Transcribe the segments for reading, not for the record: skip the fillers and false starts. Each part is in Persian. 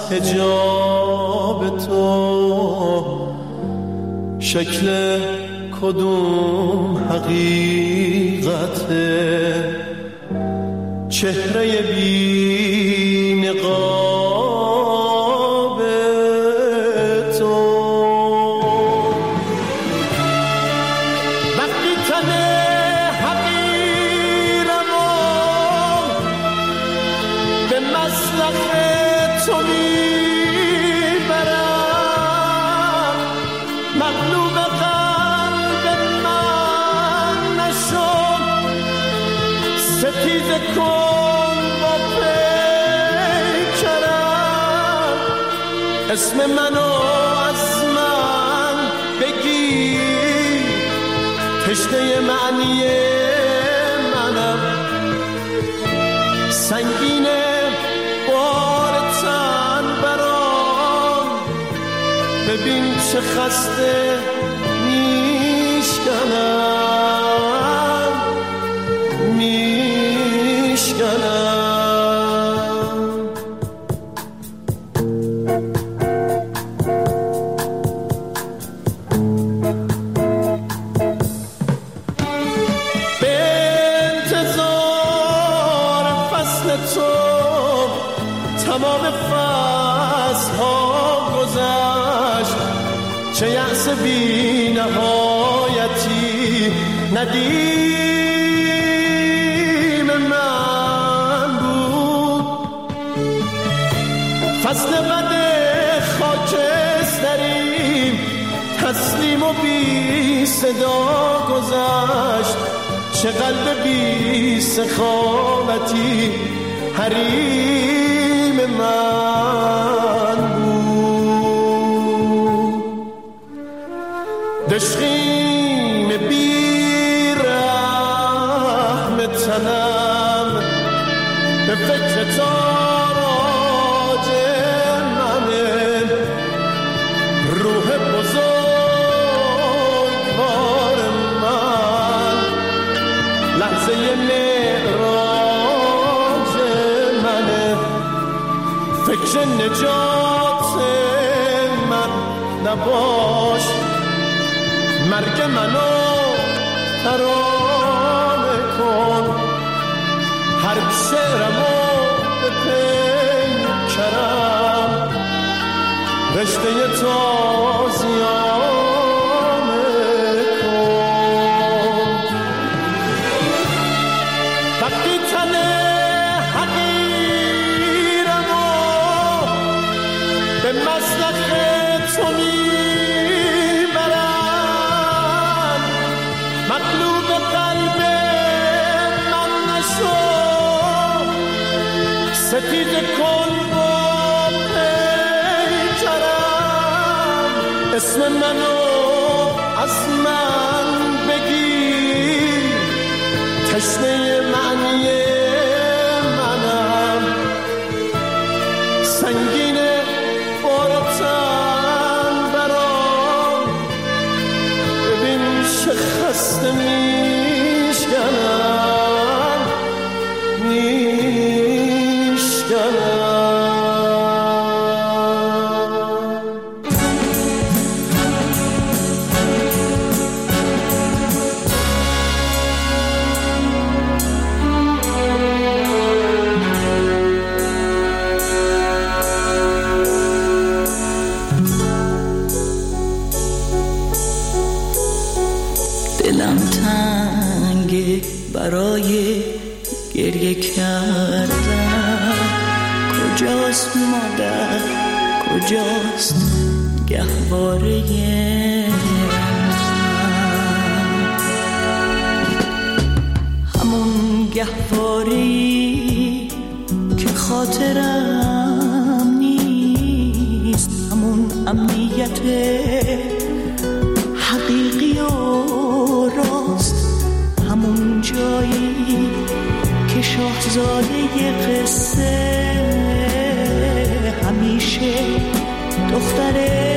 حجاب تو شکل کدوم حقیقته، چهره بی نقاب تو. وقتی تن حقیرم و به مسلخ تو میبرم، مغلوب قلب من نشو، ستیزه کن با پیکرم، اسم منو از من بگیر، تشنه معنی منم، سنگینه بار تن برام، ببین چه خسته میشکنم میشکنم. به انتظار فصل تو تمام فصلها گذشت، چه یأس بی نهایتی ندیم من بود. فصل بد خاکستری تسلیم و بی صدا گذشت، چه قلب بی سخاوتی حریم من بود. دشقیم بی رحم تنم به فکر تاراج منه، روح بزرگوار من لحظه معراج منه، فکر نجات من نباش، مرگ منو ترانه کن، هر شعرمو به پیکرم، رشته تازیانه کن. وقتی تن حقیرم و به مسلخ تو میبرم، مغلوب قلب من نشو، ستیزه کن با پیکرم، اسم منو از من بگیر، تشنه معنی منم، سنگینه بار تن برام، ببین چه خسته میشکنم میشکنم. دلم تنگه برای گریه کردن، کجاست مادر کجاست گهواره من، همون گهواره‌ای که خاطرم نیست، همون امنیت حقیقی و راست، همون جایی که شاهزاده قصه همیشه دختر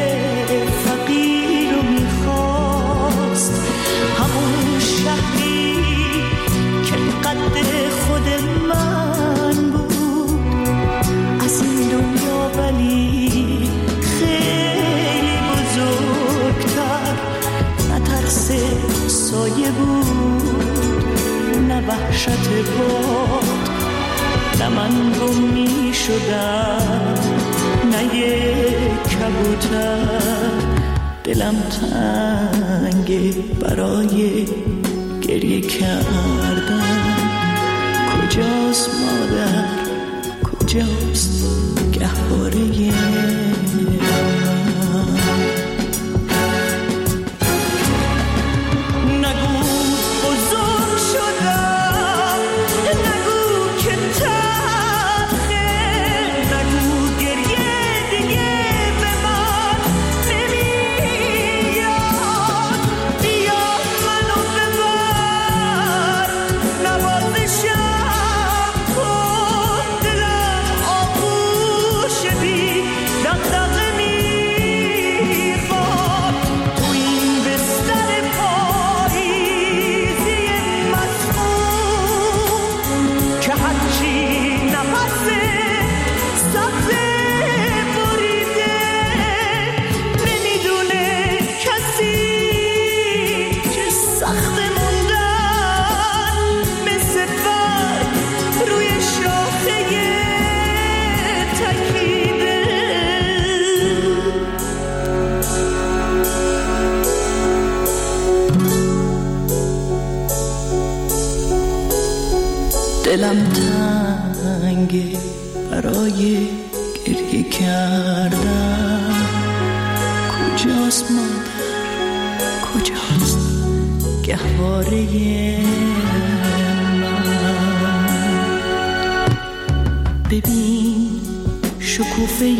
فقیر رو میخواست، همون شهری که قد خود من بود از این دنیا ولی وحشت باد نه من گم می شدم نه یک کبوتر. دلم تنگه برای گریه کردن. کجاست مادر کجاست گهواره دلم تنگه برای گریه کردن. کجاست مادر کجاست گهواره من؟ ببین شکوفه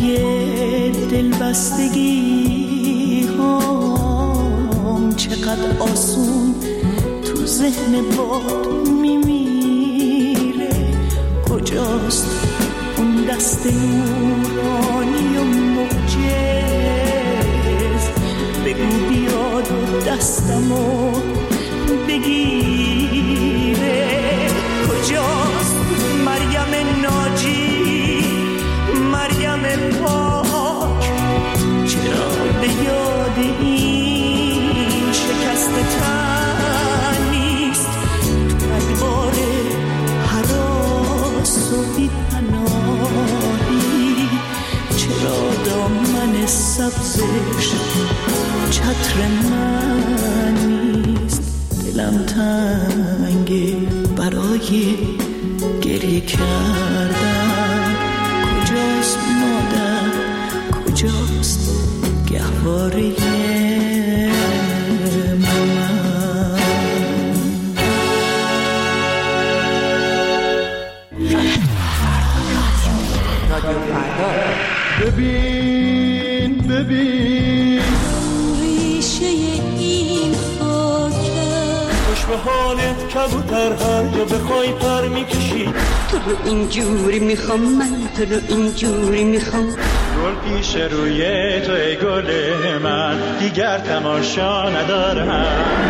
دلبستگی هم چقدر آسون تو ذهن باد میمیره. کجاست اون دست نورانی و معجز؟ بگو بیاد و دستمو بگیره. کجاست مریم ناجی مریم پاک؟ چرا به یاد این شکست تن نیست؟ تو ادبار حراس و بی پناهی چرا دامن سبزش چتر من نیست؟ دلم تنگه برای گریه کردن. کجاست مادر کجاست گهواره من؟ ببین ببین ریشه این خاکه خوش به حالت کبوتر هر جا بخوای پر میکشی. تو رو اینجوری میخوام من تو رو اینجوری میخوام. گل پیش روی تو ای گل من دیگر تماشا ندارم.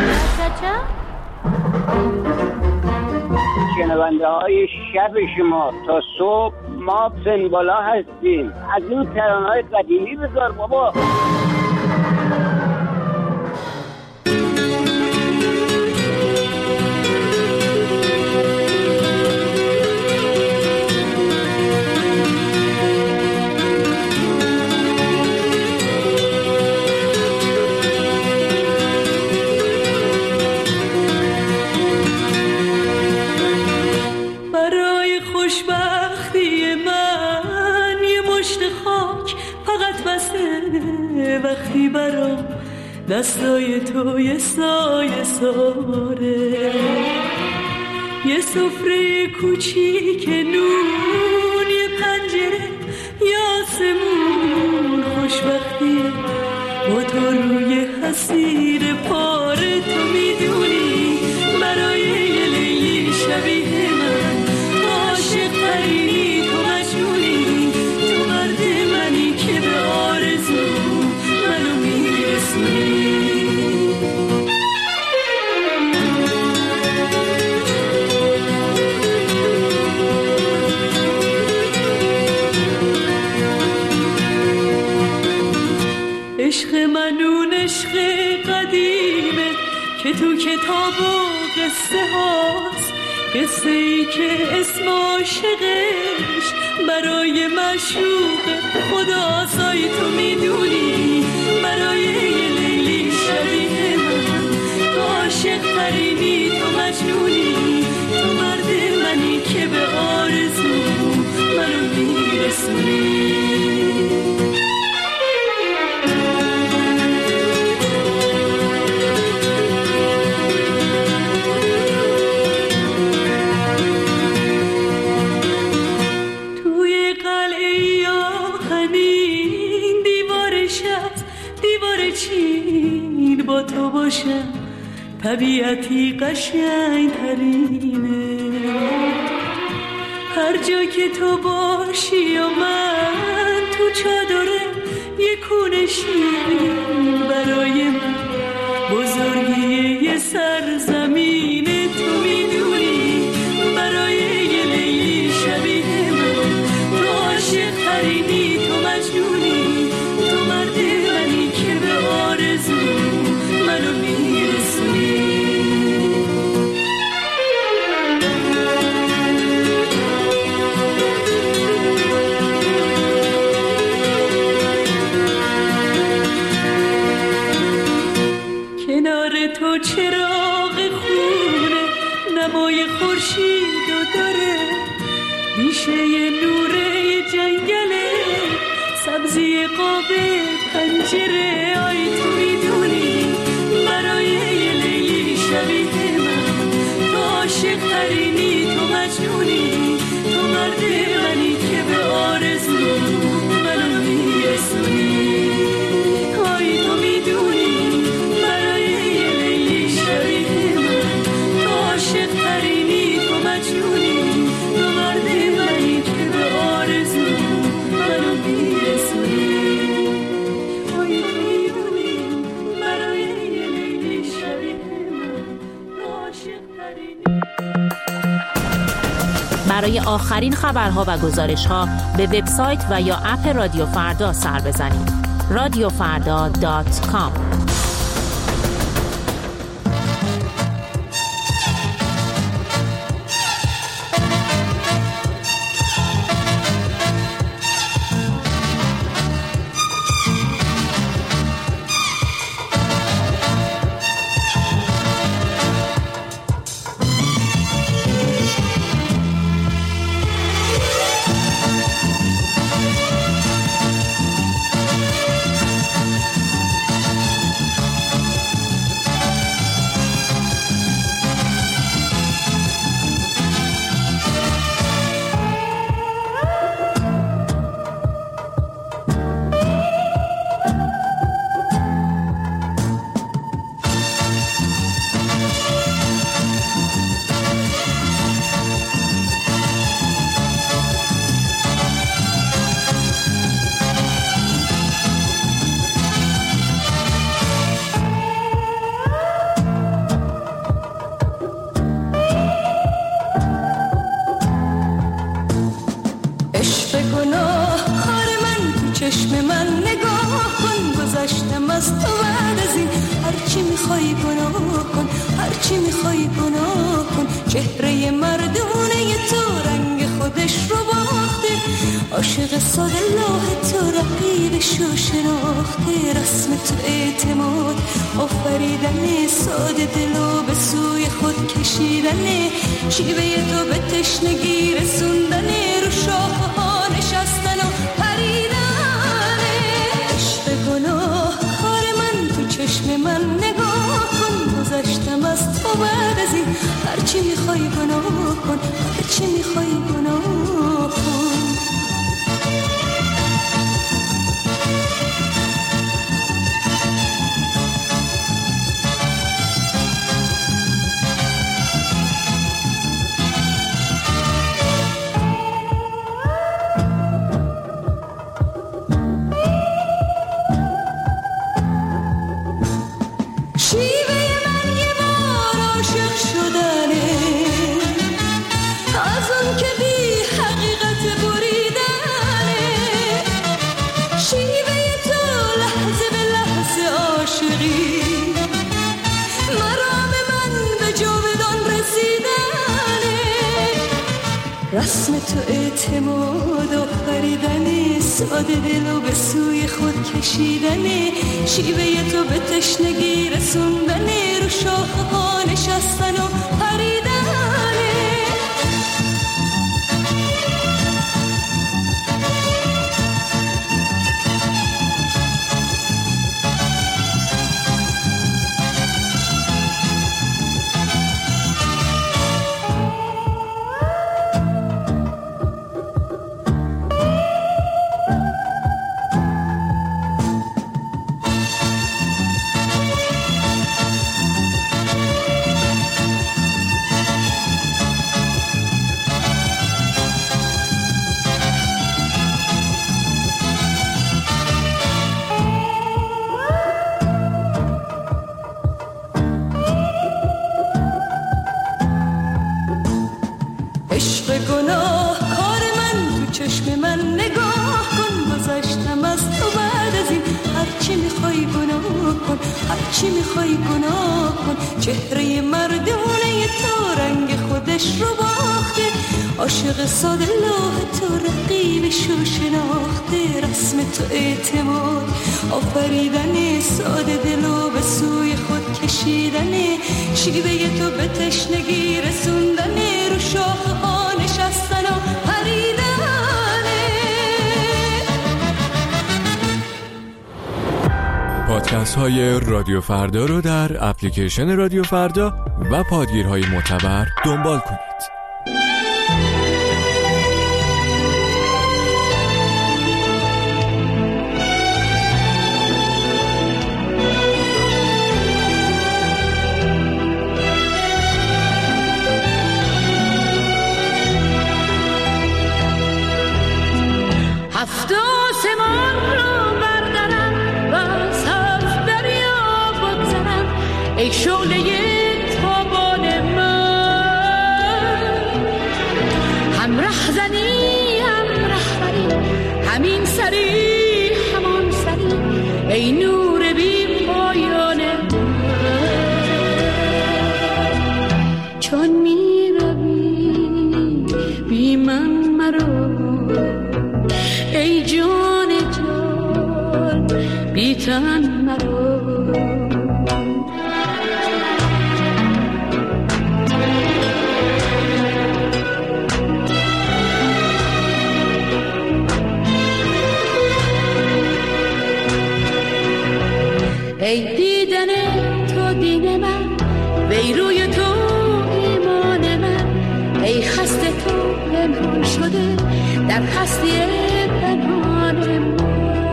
شنونده های شب شما تا صبح ما سنبالا هستیم. از این ترانه‌های قدیمی بذار بابا. وقتی برام دستای تو یه سایه ساره، یه سفره کوچیک نون، یه پنجره یاسمون، خوشبختی با تو روی حسیر پاره. تو میدونی برای یه لیلی شبیه من عاشق ترینی، تو مجنونی، تو مرد منی که به آرزو منو میرسونی. عشق منون عشق قدیمه که تو کتاب و قصه هاست، قصه ای که اسم عاشقش برای معشوق خداسای تو میدونی، برای یه لیلی شبیه من تو عاشق ترینی، تو مجنونی، تو مرد منی که به آرزو منو میرسونی. با تو باشم طبیعتی قشنگ ترینه، هر جا که تو باشی و من تو چادره یه کونه شیرین، برای من بزرگی یه سرزمینه تو میدونی، برای یه لیلی شبیه من تو عاشق ترینی، تو مجنونی، تو مرد منی که به آرزو منو میرسونی. کنار تو چراغ خونه نمای خورشیدو داره، بیشه نوره جنگله سبزی قاب پنجره، آی تو میدونی برای یه لیلی شبیه من تو عاشق ترینی، تو مجنونی، تو مرد منی که به آرزو منو میرسونی، آی تو میدونی برای یه لیلی شبیه من تو عاشق ترینی، تو مجنونی، تو مرد منی که به آرزو منو میرسونی. برای آخرین خبرها و گزارش‌ها به وبسایت و یا اپ رادیو فردا سر بزنید. radiofarda.com. چهره مردونه تو رنگ خودش رو باخته، عاشق ساده لاه تو رقیبشو شناخته، رسم تو اعتماد آفریدن ساده دلو به سوی خود کشیدن، شیوه تو به تشنگی رسوندن، رو شاخه ها نشستن و پریدن. عشق گناه کار من تو چشم من نگاه کن، گذشتم از تو بعد از این هرچی میخوای گناه کن، هرچی میخوای گناه کن. از اون که رسم تو اعتماد آفریدن ساده دل و به سوی خود کشیدن شیوه تو به تشنگی رسوندن رو شاخه ها نشستن و پریدن چهره مردونه تو رنگ خودش رو باخته عاشق ساده لوح تو رقیبش رو شناخته رسم تو اعتماد آفریدن ساده دل و به سوی خود کشیدن شیوه تو به تشنگی رسوندن رو شاخه ها نشستن و پریدن پادکست های رادیو فردا رو در اپلیکیشن رادیو فردا و پادگیرهای معتبر دنبال کنید. هفت آسمان رو بردارم و از هفت دریا بگذرم ای شعله تابان من هم رهزنی هم رهبری همین سری همان سری ای نور بی پایان من چون می روی بی من مرو ای جان جان بی تن مرو ای دیدن تو دین من وی روی تو ایمان من ای خسته تو پنهان شده در هستی پنهان من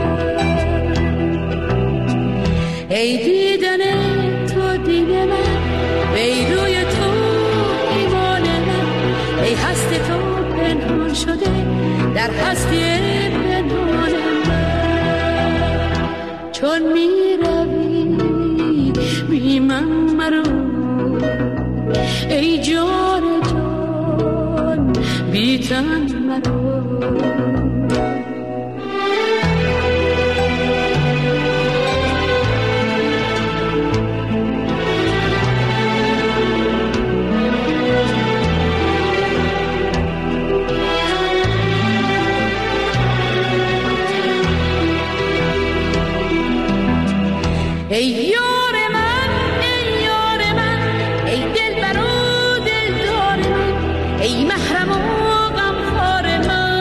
ای دیدن تو دین من وی روی تو ایمان من ای هست تو پنهان شده در هستی پنهان من چون می روی بی من مرو ای جان جان بی تن مرو ای یار من ای یار من ای دلبر و دلدار من ای محرم و غمخوار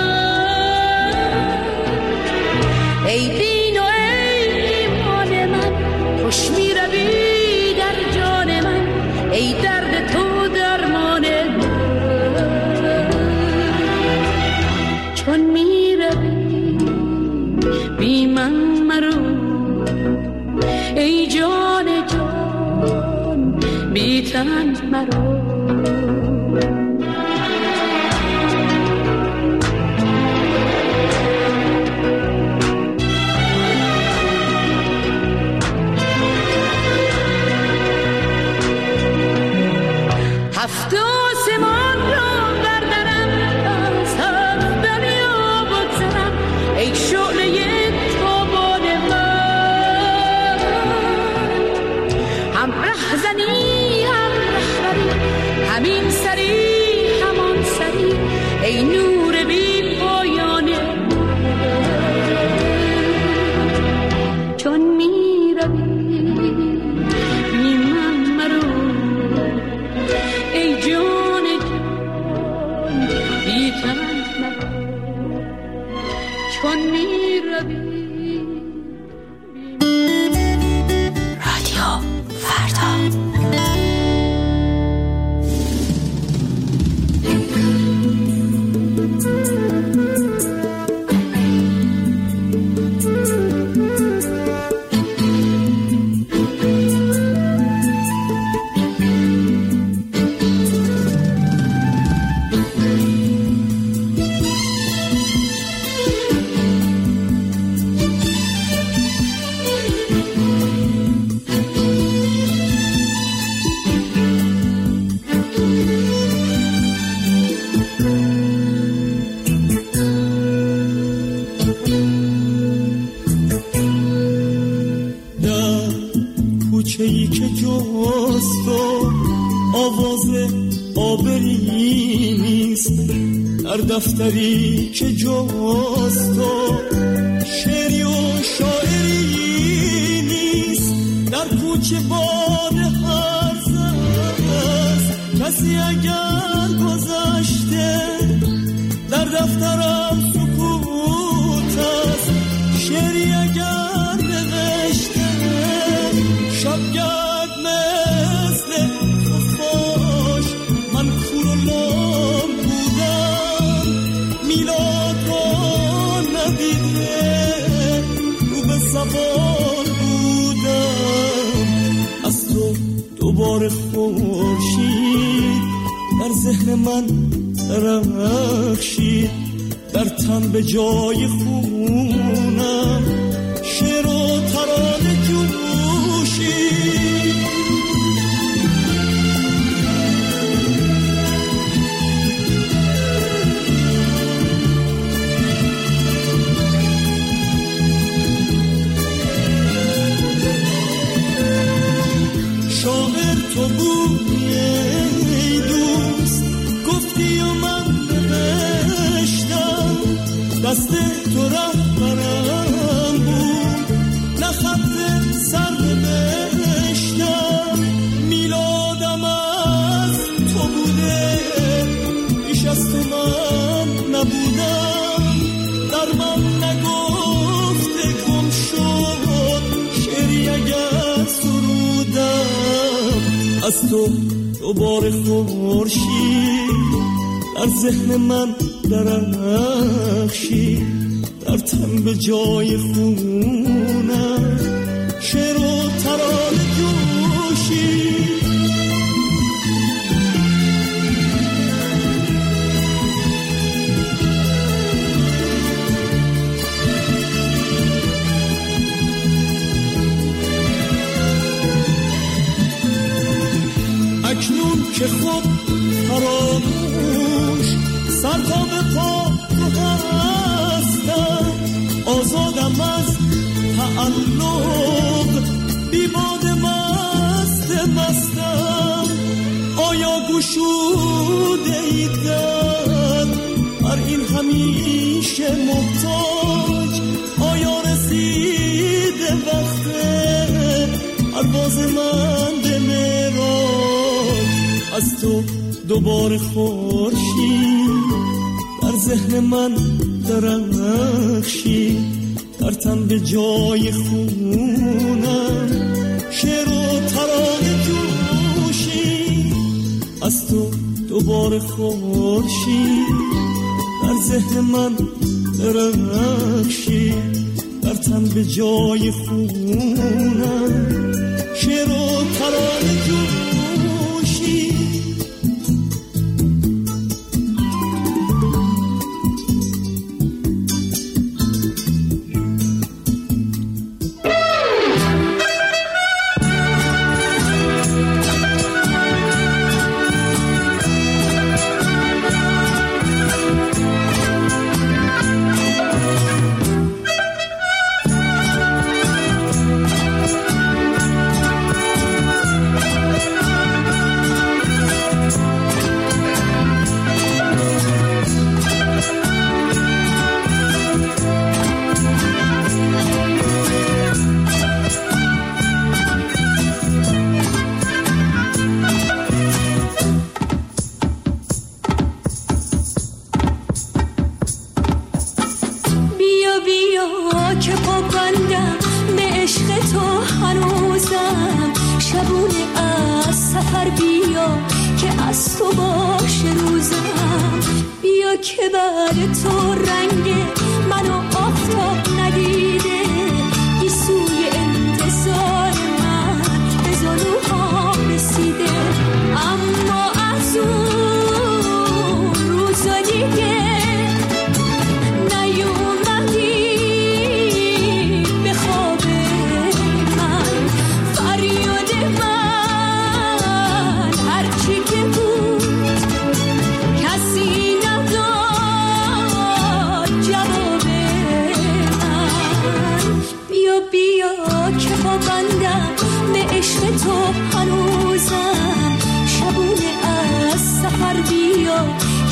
من ای دین و ای ایمان من خوش می روی در جان من ای درد تو درمان من چون می روی بی من مرو ای جان جان بی تن مرو هفت آسمان رو بردارم از هفت دریا بگذرم ای شعله تابان من هم رهزنی هم رهبری همین سری صفحه‌ای که جز تو آواز آبری نیست، در دفتری که جز تو شعری و شاعری نیست، در کوچه باد هرز است کسی اگر گذشته، در دفترم سکوت است شعری اگر نوشته، شبگرد مثل خفاش من کور و لام بودم، میلاد را ندیده رو به زبان بودم، از تو دوباره خورشید در ذهن من درخشید، در تن به جای خونم شعر و ترانه جوشید. شاعر تو بودی ای دوست، گفتی و من نوشتم، دست تو رهبرم بود نه خط سر نوشتم، میلادم از تو بوده بیش از تو من نبودم، در من نگفته گم شد شعری اگر سرودم، از تو دوباره خورشید در ذهن من درخشید، در تن به جای خونم شعر و ترانه جوشید. اکنون که خود فراموش سر تا به پا تو هستم، آزادم از تعلق بی باد مستم، آیا گشوده ای در هر این همیشه محتاج، آیا رسیده وقت پرواز من به معراج، از تو دوباره خورشید در ذهن من درخشید، در تن به جای خونم شعر و ترانه جوشید، از تو دوباره خورشید در ذهن من درخشید، در تن به جای خونم شعر و ترانه جوشید. بیا که با بندم به عشق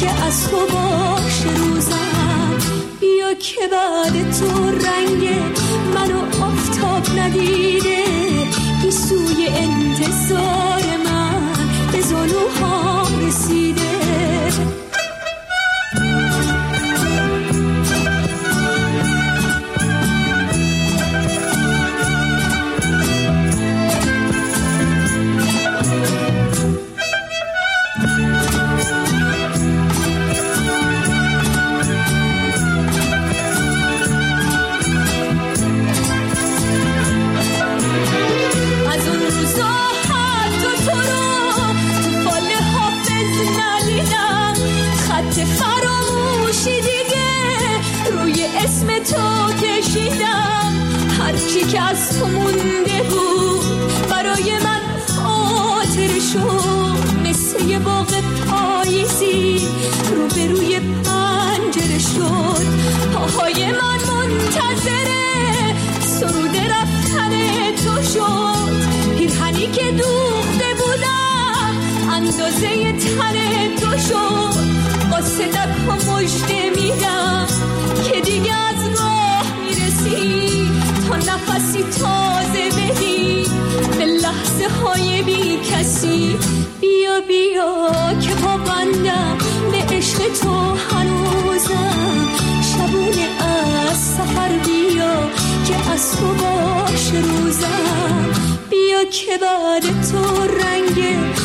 که از تو باشه روزم. بیا که بعد تو رنگ منو آفتاب ندیده، گیسوی انتظار من به زانوهام رسیده. که از تو مونده بود برای من خاطر شد، مثل یه باغ پاییزی روبروی پنجره شد. پاهای من منتظره سرود رفتن تو شد، پیرهنی که دوخته بودم اندازه تن تو شد. واسه دک مژده میدم که دیگه از راه میرسی، تا نفسی تازه بدی به لحظه های بی کسی. بیا بیا که پابندم به عشق تو هنوزم، شبونه از سفر بیا که از تو باشه روزم. بیا که بعد تو رنگ